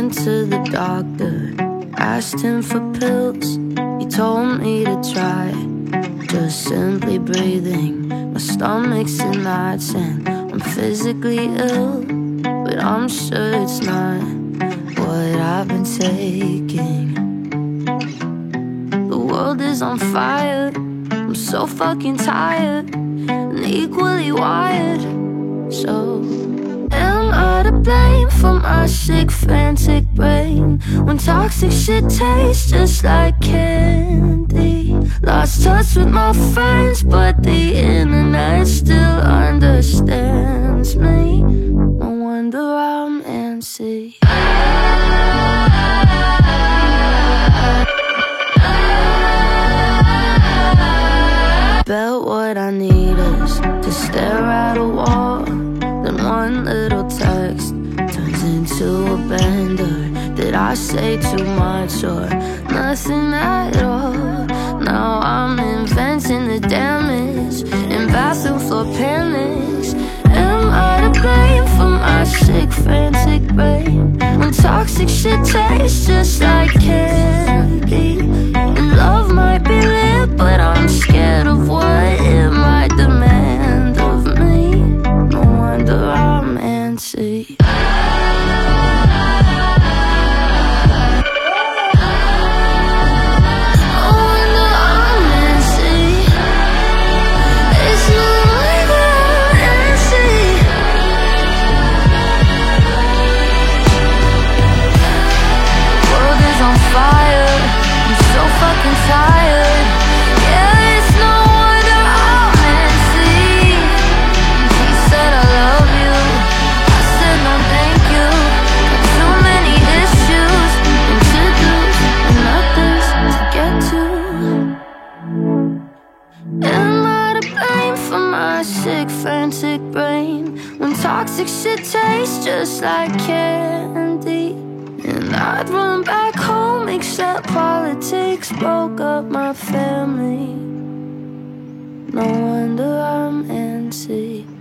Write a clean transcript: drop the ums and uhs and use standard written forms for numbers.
went to the doctor, asked him for pills. He told me to try just simply breathing. My stomach's in knots and I'm physically ill, but I'm sure it's not what I've been taking. The world is on fire, I'm so fucking tired and equally wired. So am I to blame for my sick, frantic brain when toxic shit tastes just like candy? Lost touch with my friends, but the internet still understands me. No wonder I'm antsy. Bet what I need is to stare at a wall, then one little text turns into a bender. Did I say too much or nothing at all? Now I'm inventing the damage in bathroom floor panics. Am I to blame for my sick, frantic brain when toxic shit tastes just like candy? And love might be lit, but I'm scared of what it might demand of me. No wonder I'm antsy. Frantic brain when toxic shit tastes just like candy. And I'd run back home except politics broke up my family. No wonder I'm antsy.